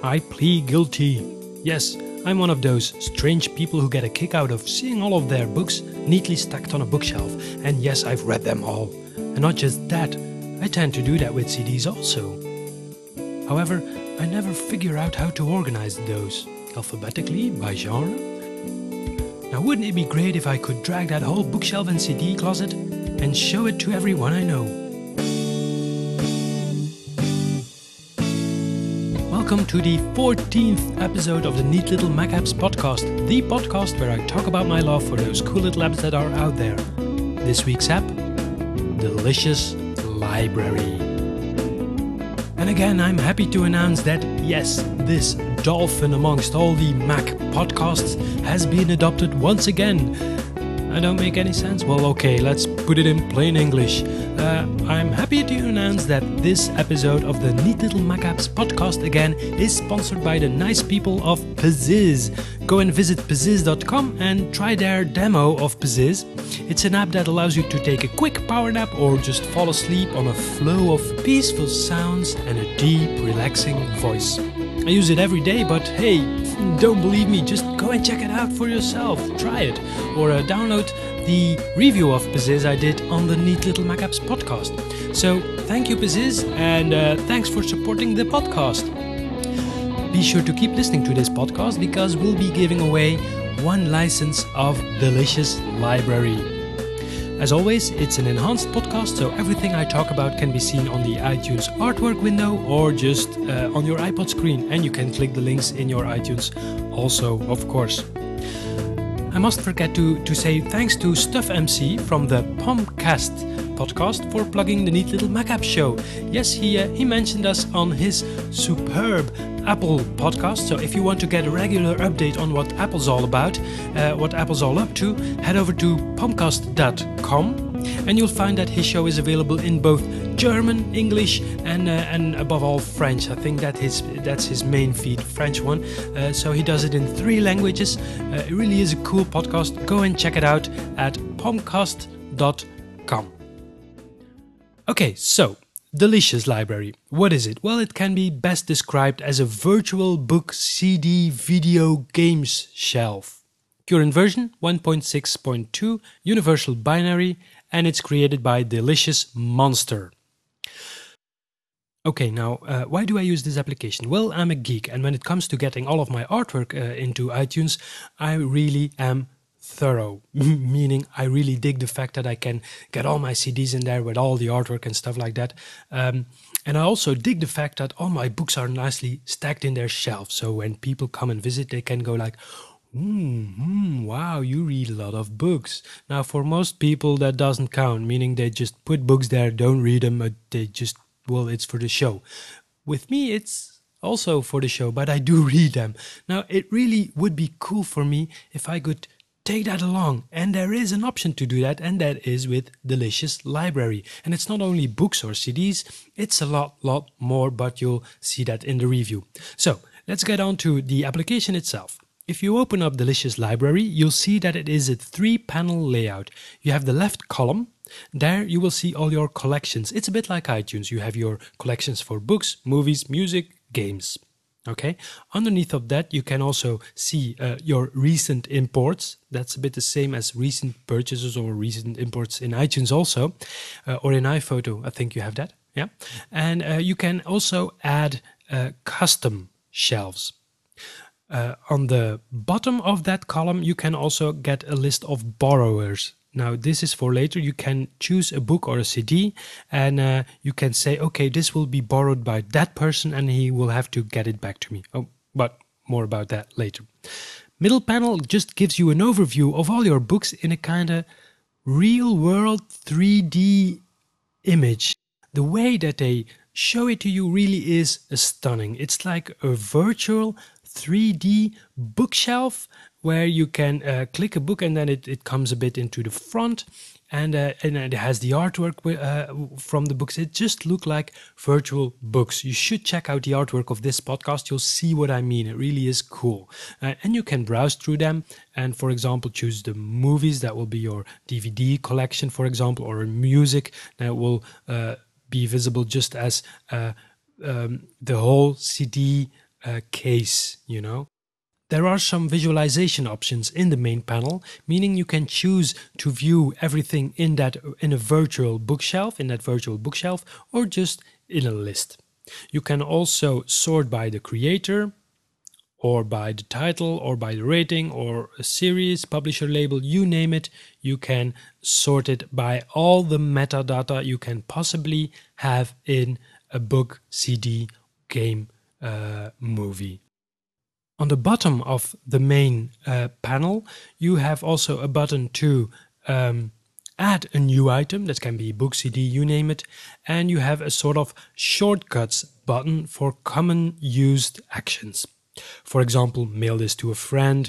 I plead guilty. Yes, I'm one of those strange people who get a kick out of seeing all of their books neatly stacked on a bookshelf. And yes, I've read them all. And not just that, I tend to do that with CDs also. However, I never figure out how to organize those, alphabetically, by genre. Now wouldn't it be great if I could drag that whole bookshelf and CD closet and show it to everyone I know? Welcome to the 14th episode of the Neat Little Mac Apps podcast, the podcast where I talk about my love for those cool little apps that are out there. This week's app, Delicious Library. And again, I'm happy to announce that yes, this dolphin amongst all the Mac podcasts has been adopted once again. I don't make any sense? Well, okay, let's put it in plain English. I'm happy to announce that this episode of the Neat Little Mac Apps podcast again is sponsored by the nice people of Pizziz. Go and visit Pizziz.com and try their demo of Pizziz. It's an app that allows you to take a quick power nap or just fall asleep on a flow of peaceful sounds and a deep, relaxing voice. I use it every day, but hey, don't believe me, just go and check it out for yourself. Try it. Or download the review of Pizziz I did on the Neat Little Mac Apps podcast. So thank you, Pizziz, and thanks for supporting the podcast. Be sure to keep listening to this podcast because we'll be giving away one license of Delicious Library. As always, it's an enhanced podcast, so everything I talk about can be seen on the iTunes artwork window or just on your iPod screen, and you can click the links in your iTunes also, of course. I must forget to say thanks to Stuff MC from the Pomcast podcast for plugging the Neat Little Mac App show. Yes, he mentioned us on his superb Apple podcast, so if you want to get a regular update on what Apple's all about, what Apple's all up to, head over to pomcast.com and you'll find that his show is available in both German, English and above all French. I think that's his main feed, French one, so he does it in 3 languages. It really is a cool podcast. Go and check it out at pomcast.com. Okay, so Delicious Library. What is it? Well, it can be best described as a virtual book CD video games shelf. Current version 1.6.2 Universal Binary, and it's created by Delicious Monster. Okay, now, why do I use this application? Well, I'm a geek, and when it comes to getting all of my artwork into iTunes, I really am thorough, meaning I really dig the fact that I can get all my CDs in there with all the artwork and stuff like that. And I also dig the fact that all my books are nicely stacked in their shelves. So when people come and visit, they can go like, wow, you read a lot of books. Now, for most people, that doesn't count, meaning they just put books there, don't read them, they just, well, it's for the show. With me, it's also for the show, but I do read them. Now, it really would be cool for me if I could take that along, and there is an option to do that, and that is with Delicious Library. And it's not only books or CDs, it's a lot more, but you'll see that in the review. So let's get on to the application itself. If you open up Delicious Library, you'll see that it is a 3-panel layout. You have the left column. There you will see all your collections. It's a bit like iTunes. You have your collections for books, movies, music, games. Okay, underneath of that you can also see your recent imports. That's a bit the same as recent purchases or recent imports in iTunes also, or in iPhoto, I think you have that, yeah. And you can also add custom shelves. On the bottom of that column you can also get a list of borrowers. Now, this is for later. You can choose a book or a CD and you can say, okay, this will be borrowed by that person and he will have to get it back to me. Oh, but more about that later. Middle panel just gives you an overview of all your books in a kind of real-world 3D image. The way that they show it to you really is stunning. It's like a virtual 3D bookshelf where you can click a book and then it comes a bit into the front and it has the artwork from the books. It just look like virtual books. You should check out the artwork of this podcast. You'll see what I mean. It really is cool. And you can browse through them and, for example, choose the movies. That will be your DVD collection, for example, or music that will be visible just as the whole CD case, you know. There are some visualization options in the main panel, meaning you can choose to view everything in a virtual bookshelf, or just in a list. You can also sort by the creator, or by the title, or by the rating, or a series, publisher label, you name it. You can sort it by all the metadata you can possibly have in a book, CD, game, movie. On the bottom of the main panel, you have also a button to add a new item. That can be book, CD, you name it. And you have a sort of shortcuts button for common used actions. For example, mail this to a friend,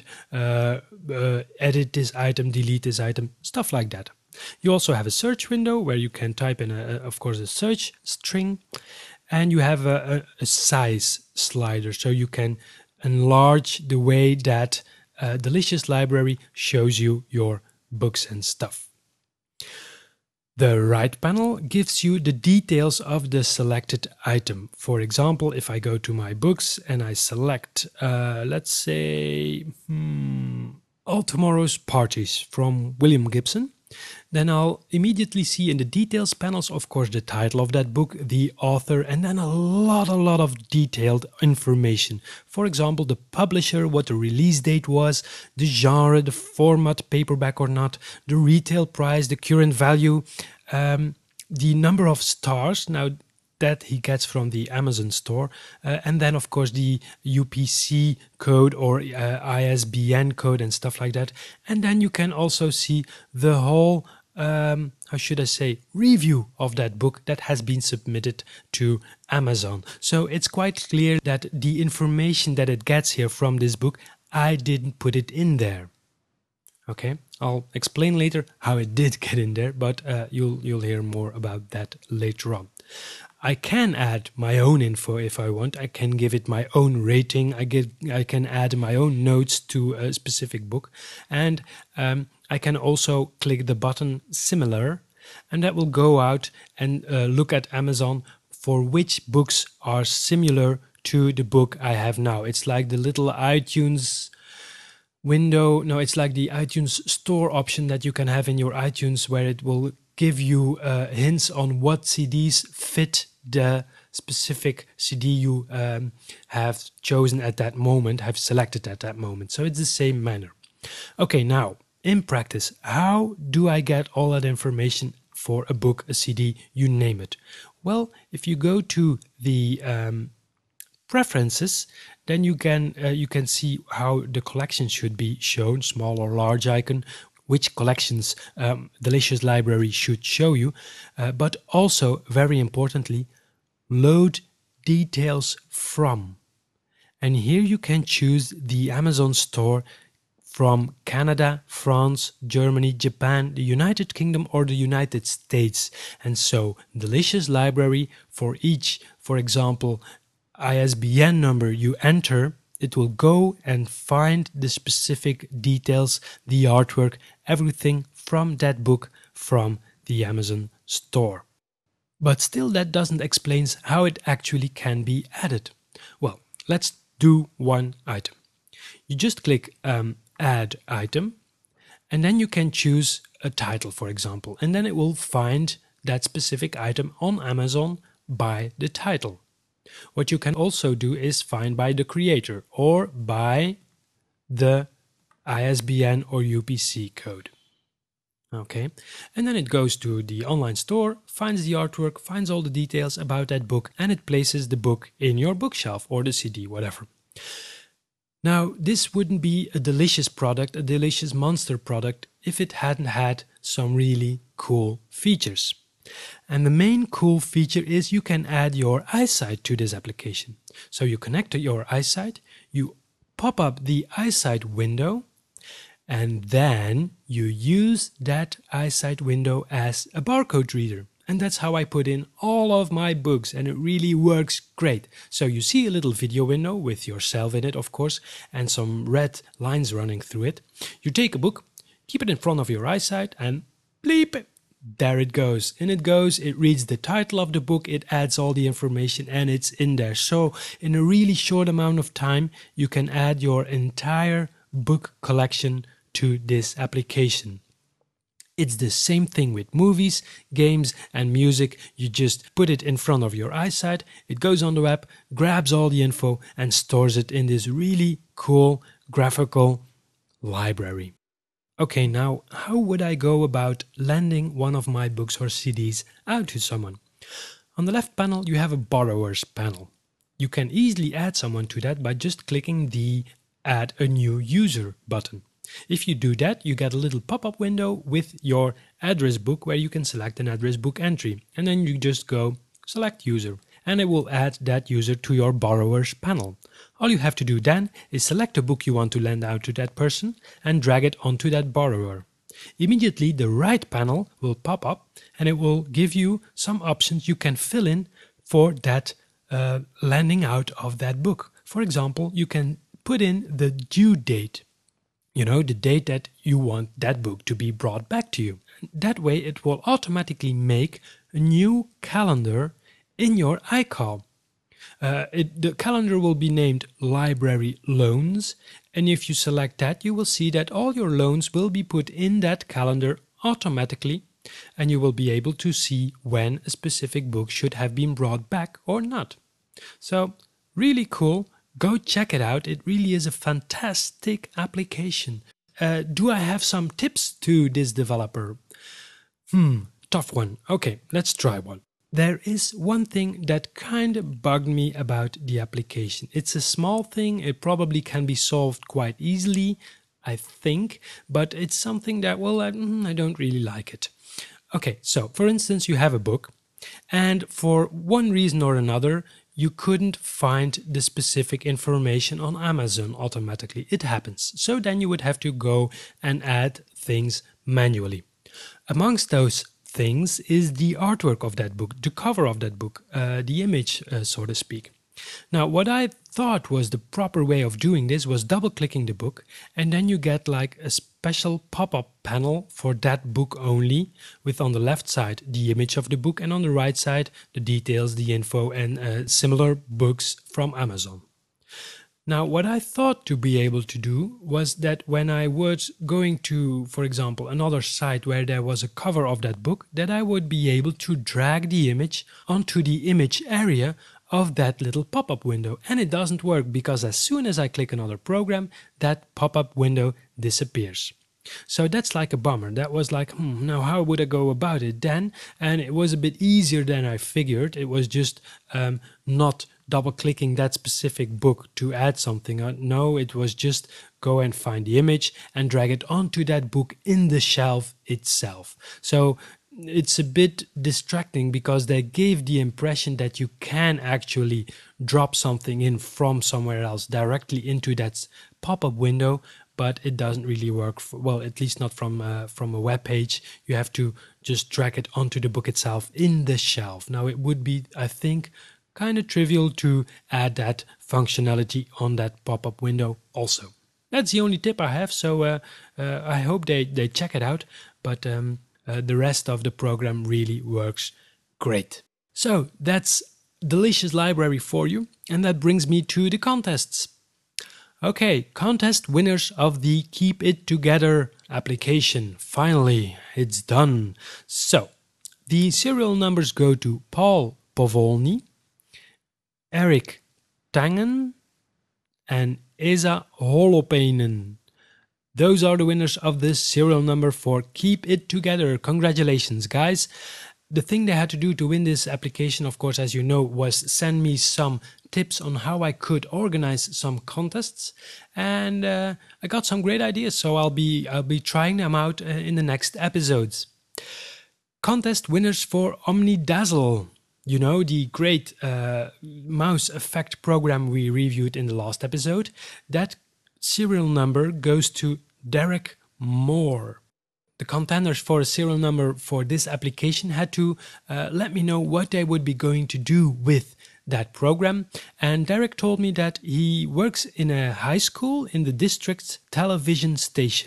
edit this item, delete this item, stuff like that. You also have a search window where you can type in, of course, a search string. And you have a size slider, so you can enlarge the way that Delicious Library shows you your books and stuff. The right panel gives you the details of the selected item. For example, if I go to my books and I select, let's say, All Tomorrow's Parties from William Gibson, then I'll immediately see in the details panels, of course, the title of that book, the author, and then a lot of detailed information. For example, the publisher, what the release date was, the genre, the format, paperback or not, the retail price, the current value, the number of stars. Now, that he gets from the Amazon store, and then of course the UPC code or ISBN code and stuff like that. And then you can also see the whole, how should I say, review of that book that has been submitted to Amazon. So it's quite clear that the information that it gets here from this book, I didn't put it in there. Okay, I'll explain later how it did get in there, but you'll hear more about that later on. I can add my own info if I want. I can give it my own rating. I can add my own notes to a specific book. And I can also click the button similar, and that will go out and look at Amazon for which books are similar to the book I have now. It's like the little iTunes window. No, it's like the iTunes store option that you can have in your iTunes, where it will give you hints on what CDs fit the specific CD you have chosen at that moment, have selected at that moment. So it's the same manner. Okay, now in practice, how do I get all that information for a book, a CD, you name it? Well, if you go to the preferences, then you can see how the collection should be shown, small or large icon, which collections Delicious Library should show you, but also, very importantly, load details from. And here you can choose the Amazon store from Canada, France, Germany, Japan, the United Kingdom or the United States. And so Delicious Library, for each, for example, ISBN number you enter, it will go and find the specific details, the artwork, everything from that book from the Amazon store. But still, that doesn't explain how it actually can be added. Well, let's do one item. You just click Add Item, and then you can choose a title, for example, and then it will find that specific item on Amazon by the title. What you can also do is find by the creator or by the ISBN or UPC code. Okay, and then it goes to the online store, finds the artwork, finds all the details about that book, and it places the book in your bookshelf or the CD, whatever. Now, this wouldn't be a Delicious product, a Delicious Monster product, if it hadn't had some really cool features. And the main cool feature is you can add your iSight to this application. So you connect to your iSight, you pop up the iSight window, and then you use that iSight window as a barcode reader. And that's how I put in all of my books, and it really works great. So you see a little video window with yourself in it, of course, and some red lines running through it. You take a book, keep it in front of your iSight, and bleep, there it goes. In it goes, it reads the title of the book, it adds all the information, and it's in there. So in a really short amount of time, you can add your entire book collection to this application. It's the same thing with movies, games, and music. You just put it in front of your eyesight, it goes on the web, grabs all the info, and stores it in this really cool graphical library. Okay, now how would I go about lending one of my books or CDs out to someone? On the left panel, you have a borrowers panel. You can easily add someone to that by just clicking the Add a New User button. If you do that, you get a little pop-up window with your address book where you can select an address book entry. And then you just go Select User, and it will add that user to your borrowers panel. All you have to do then is select a book you want to lend out to that person and drag it onto that borrower. Immediately the right panel will pop up and it will give you some options you can fill in for that lending out of that book. For example, you can put in the due date, the date that you want that book to be brought back to you. That way it will automatically make a new calendar in your iCal. The calendar will be named Library Loans, and if you select that, you will see that all your loans will be put in that calendar automatically, and you will be able to see when a specific book should have been brought back or not. So, really cool. Go check it out. It really is a fantastic application. Do I have some tips to this developer? Tough one. Okay, let's try one. There is one thing that kind of bugged me about the application. It's a small thing, it probably can be solved quite easily, I think, but it's something that, well, I don't really like it. Okay, so for instance, you have a book, and for one reason or another, you couldn't find the specific information on Amazon automatically. It happens. So then you would have to go and add things manually. Amongst those things is the artwork of that book, the cover of that book, the image, so to speak. Now, what I thought was the proper way of doing this was double-clicking the book, and then you get like a special pop-up panel for that book only, with on the left side the image of the book, and on the right side the details, the info, and similar books from Amazon. Now, what I thought to be able to do was that when I was going to, for example, another site where there was a cover of that book, that I would be able to drag the image onto the image area of that little pop-up window. And it doesn't work because as soon as I click another program, that pop-up window disappears. So that's like a bummer. That was like, now how would I go about it then? And it was a bit easier than I figured. It was just not double-clicking that specific book to add something. No, it was just go and find the image and drag it onto that book in the shelf itself. So it's a bit distracting because they gave the impression that you can actually drop something in from somewhere else directly into that pop-up window, but it doesn't really work, well, at least not from a web page. You have to just drag it onto the book itself in the shelf. Now, it would be, I think, kind of trivial to add that functionality on that pop-up window also. That's the only tip I have, so I hope they check it out, but the rest of the program really works great. So that's Delicious Library for you, and that brings me to the contests. Okay, contest winners of the Keep It Together application. Finally, it's done. So, the serial numbers go to Paul Povolny, Eric Tangen, and Esa Holopainen. Those are the winners of this serial number for Keep It Together. Congratulations, guys. The thing they had to do to win this application, of course, as you know, was send me some tips on how I could organize some contests, and I got some great ideas, so I'll be trying them out in the next episodes. Contest winners for OmniDazzle. You know, the great mouse effect program we reviewed in the last episode. That serial number goes to Derek Moore. The contenders for a serial number for this application had to let me know what they would be going to do with that program. And Derek told me that he works in a high school in the district's television station.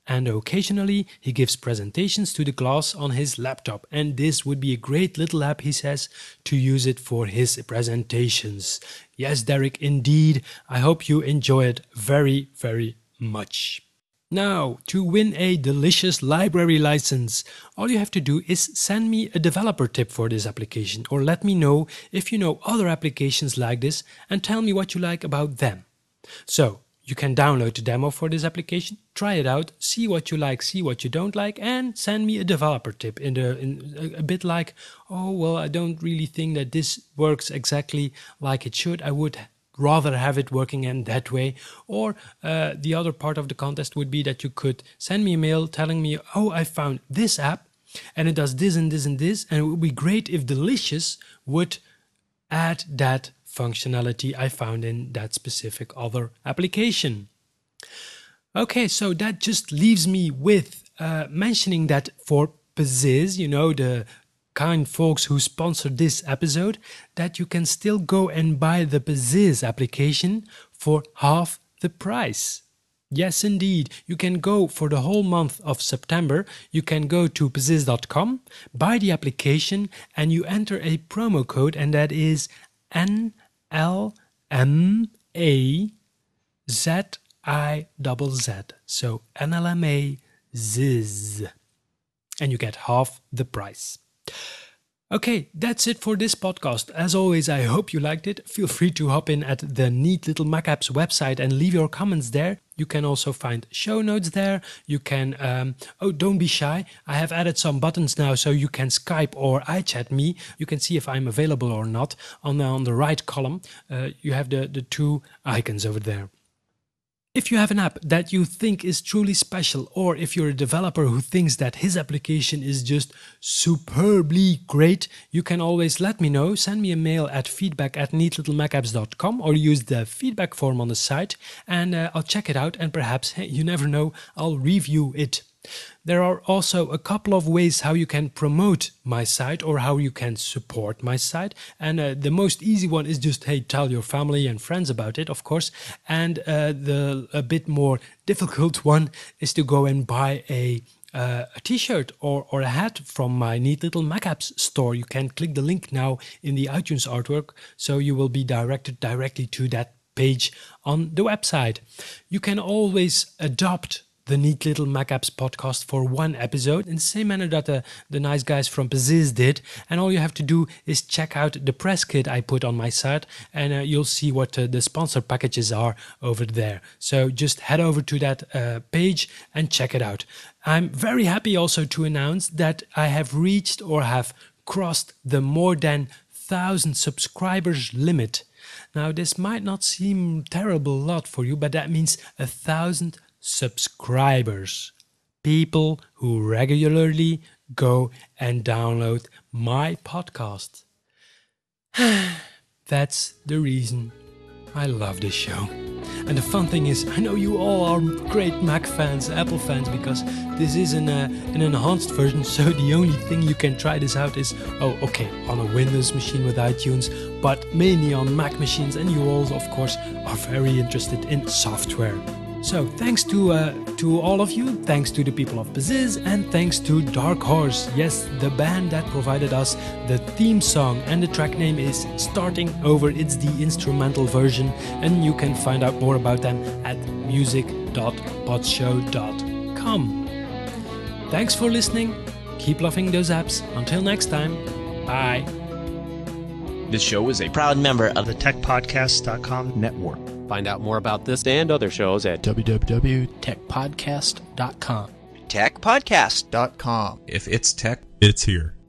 and occasionally he gives presentations to the class on his laptop, and this would be a great little app, he says, to use it for his presentations. Yes, Derek, indeed. I hope you enjoy it very, very much. Now, to win a delicious library license, all you have to do is send me a developer tip for this application, or let me know if you know other applications like this and tell me what you like about them. So, you can download the demo for this application, try it out, see what you like, see what you don't like, and send me a developer tip in a bit like, oh, well, I don't really think that this works exactly like it should. I would rather have it working in that way. Or the other part of the contest would be that you could send me a mail telling me, oh, I found this app and it does this and this and this, and it would be great if Delicious would add that functionality I found in that specific other application. Okay, so that just leaves me with mentioning that for Pziz, you know, the kind folks who sponsored this episode, that you can still go and buy the Pziz application for half the price. Yes, indeed. You can go for the whole month of September. You can go to pziz.com, buy the application, and you enter a promo code, and that is NLMAZIZZ. So NLMAZIZZ. And you get half the price. Okay, that's it for this podcast. As always, I hope you liked it. Feel free to hop in at the Neat Little Mac Apps website and leave your comments there. You can also find show notes there. You can, don't be shy. I have added some buttons now so you can Skype or iChat me. You can see if I'm available or not. On the right column, you have the two icons over there. If you have an app that you think is truly special, or if you're a developer who thinks that his application is just superbly great, you can always let me know. Send me a mail at feedback@neatlittlemacaapps.com or use the feedback form on the site, and I'll check it out, and perhaps, hey, you never know, I'll review it. There are also a couple of ways how you can promote my site or how you can support my site. And the most easy one is just, hey, tell your family and friends about it, of course. And a bit more difficult one is to go and buy a t-shirt or a hat from my Neat Little Mac Apps store. You can click the link now in the iTunes artwork, so you will be directed directly to that page on the website. You can always adopt the Neat Little Mac Apps podcast for one episode in the same manner that the nice guys from Pziz did. And all you have to do is check out the press kit I put on my site, and you'll see what the sponsor packages are over there. So just head over to that page and check it out. I'm very happy also to announce that I have reached or have crossed the more than 1,000 subscribers limit. Now, this might not seem terrible lot for you, but that means 1,000 subscribers, people who regularly go and download my podcast. That's the reason I love this show. And the fun thing is, I know you all are great Mac fans, Apple fans, because this is an enhanced version, so the only thing you can try this out is, on a Windows machine with iTunes, but mainly on Mac machines, and you all, of course, are very interested in software. So thanks to all of you, thanks to the people of Pziz, and thanks to Dark Horse, yes, the band that provided us the theme song, and the track name is Starting Over. It's the instrumental version, and you can find out more about them at music.podshow.com. Thanks for listening, keep loving those apps, until next time, bye. This show is a proud member of the TechPodcast.com network. Find out more about this and other shows at www.techpodcast.com. TechPodcast.com. If it's tech, it's here.